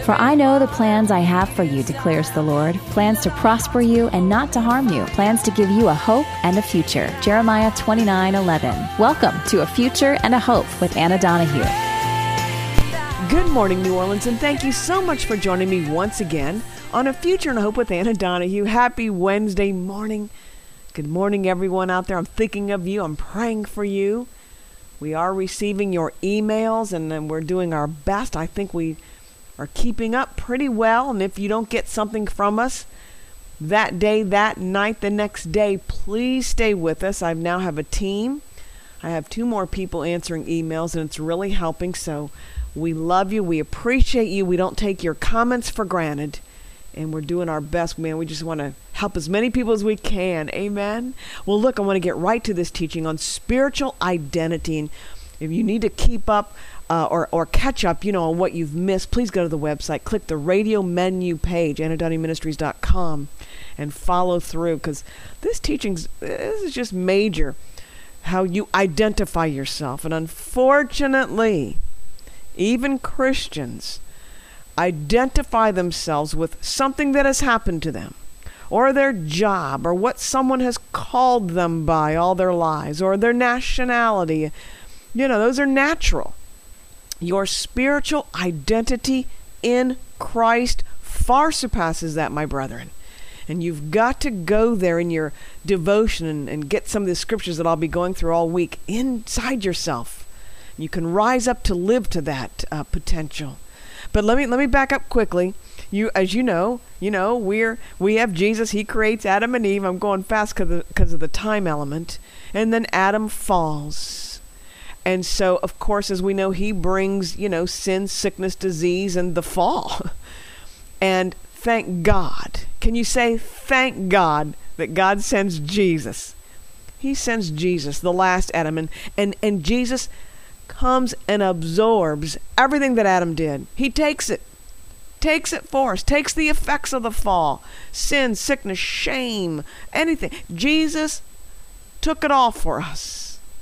For I know the plans I have for you, declares the Lord, plans to prosper you and not to harm you, plans to give you a hope and a future. Jeremiah 29:11. Welcome to A Future and a Hope with Anna Donahue. Good morning, New Orleans, and thank you so much for joining me once again on A Future and a Hope with Anna Donahue. Happy Wednesday morning. Good morning, everyone out there. I'm thinking of you. I'm praying for you. We are receiving your emails, and we're doing our best. I think we are keeping up pretty well, and if you don't get something from us that day, that night, the next day, please stay with us. I now have a team. I have 2 more people answering emails, and it's really helping, so we love you. We appreciate you. We don't take your comments for granted, and we're doing our best, man. We just want to help as many people as we can. Amen? Well, look, I want to get right to this teaching on spiritual identity, and if you need to keep up or catch up, on what you've missed, please go to the website, click the radio menu page, AnnaDonahue.com, and follow through, because this is just major, how you identify yourself. And unfortunately, even Christians identify themselves with something that has happened to them, or their job, or what someone has called them by all their lives, or their nationality. Those are natural. Your spiritual identity in Christ far surpasses that, my brethren. And you've got to go there in your devotion and get some of the scriptures that I'll be going through all week inside yourself. You can rise up to live to that potential. But let me back up quickly. As you know, we have Jesus. He creates Adam and Eve. I'm going fast because of the time element. And then Adam falls. And so, of course, as we know, he brings, sin, sickness, disease, and the fall. And thank God. Can you say thank God that God sends Jesus? He sends Jesus, the last Adam. And Jesus comes and absorbs everything that Adam did. He takes it for us, takes the effects of the fall, sin, sickness, shame, anything. Jesus took it all for us.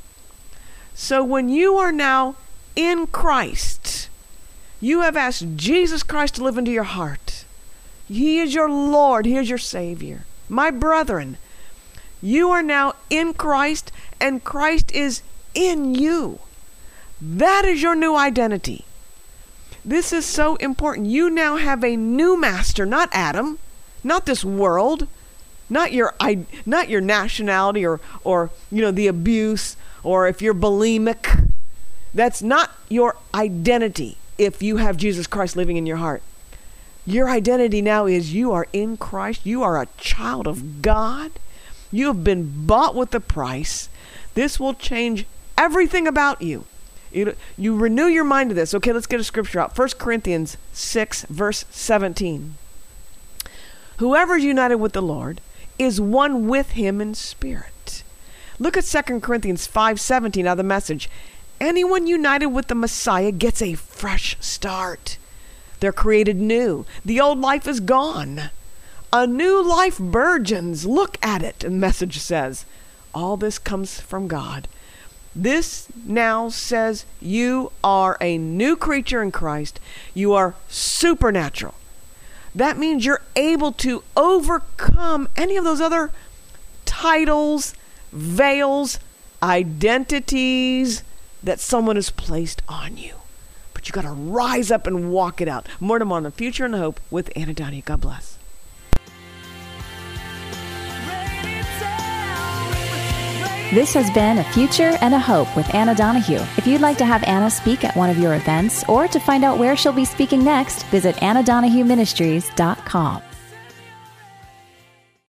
So when you are now in Christ, you have asked Jesus Christ to live into your heart. He is your Lord. He is your Savior. My brethren, you are now in Christ, and Christ is in you. That is your new identity. This is so important. You now have a new master, not Adam, not this world, not your nationality or the abuse, or if you're bulimic. That's not your identity if you have Jesus Christ living in your heart. Your identity now is you are in Christ. You are a child of God. You have been bought with a price. This will change everything about you. You renew your mind to this. Okay, let's get a scripture out. 1 Corinthians 6, verse 17. Whoever is united with the Lord is one with him in spirit. Look at 2 Corinthians 5:17 out of the Message. Anyone united with the Messiah gets a fresh start. They're created new. The old life is gone. A new life burgeons. Look at it, the Message says. All this comes from God. This now says you are a new creature in Christ. You are supernatural. That means you're able to overcome any of those other titles, veils, identities that someone has placed on you. But you got to rise up and walk it out. More tomorrow on The Future and Hope with Anna Donahue. God bless. This has been A Future and a Hope with Anna Donahue. If you'd like to have Anna speak at one of your events or to find out where she'll be speaking next, visit AnnaDonahueMinistries.com.